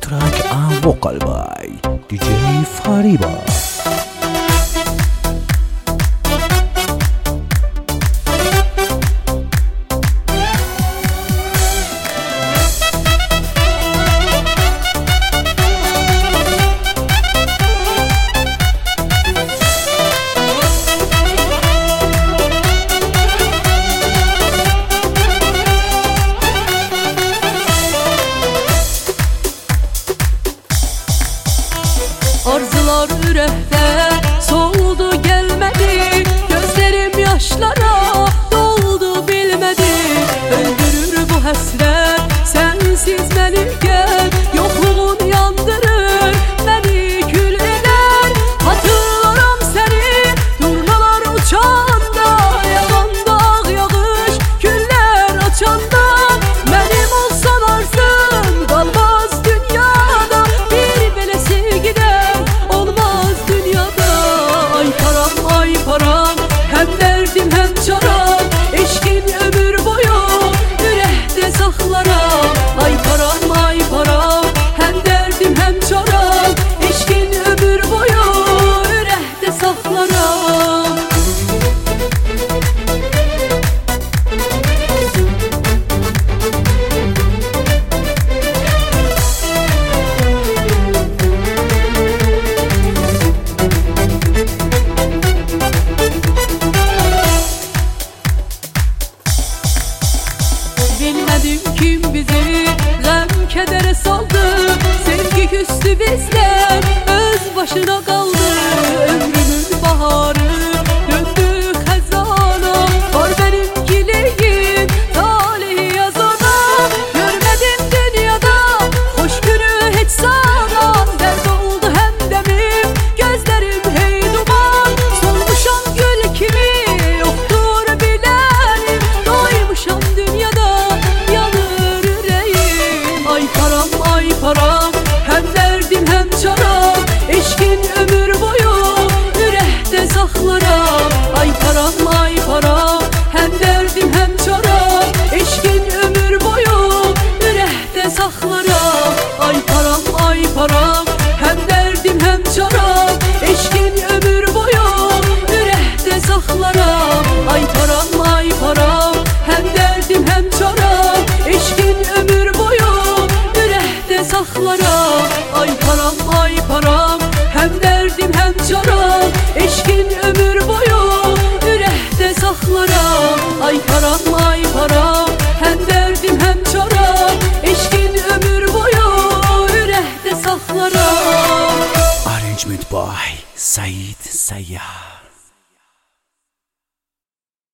track and vocal by DJ Fariba. Arzular ürəkdə soldu gəlmədi, gözlərim yaşlara doldu bilmədi. Öldürür bu həsrət sənsiz məni gəl, yoxluğun yandırır məni kül edər. Hatırlaram səni durnalar uçanda, yağanda ağ yağış güllər açanda. Mənim olsan arzum qalmaz dünyada, bir belə sevgidən olmaz dünyada. Ay param ay param, həm dərdim həm çaram, eşkin ömür boyu ürəkdə saxlaram. Ay param ay param, həm dərdim həm çaram, eşkin ömür boyu ürəkdə saxlaram. Bilmədim kim bizi qəm kədərə saldı, sevgi küstü bizdən öz başına qaldı. Ömrümün baharı döndü xəzana, var mənim gileyim talihi yazana. Görmədim dünyada xoş günü heç zaman, dərd oldu həmdəmim gözlərim hey duman. Solmuşam gül kimi yoxdur bilənim, doymuşam dünyada yanır ürəyim. Ay param ay param, həm dərdim həm çaram, eşkin ömür boyu ürəkdə saxlaram. Ay param ay param, həm dərdim həm çaram, eşkin ömür boyu ürəkdə saxlaram. Ay param ay param, həm dərdim həm çaram, eşkin ömür boyu ürəkdə saxlaram. Ay param ay param, həm dərdim həm çaram, eşkin ömür boyu ürəkdə saxlaram. Ay param ay param, həm dərdim həm çaram, eşkin ömür boyu ürəkdə saxlaram. Ay param ay param, həm dərdim həm çaram, eşkin ömür boyu ürəkdə saxlaram. Arrangement by Said Sayyah.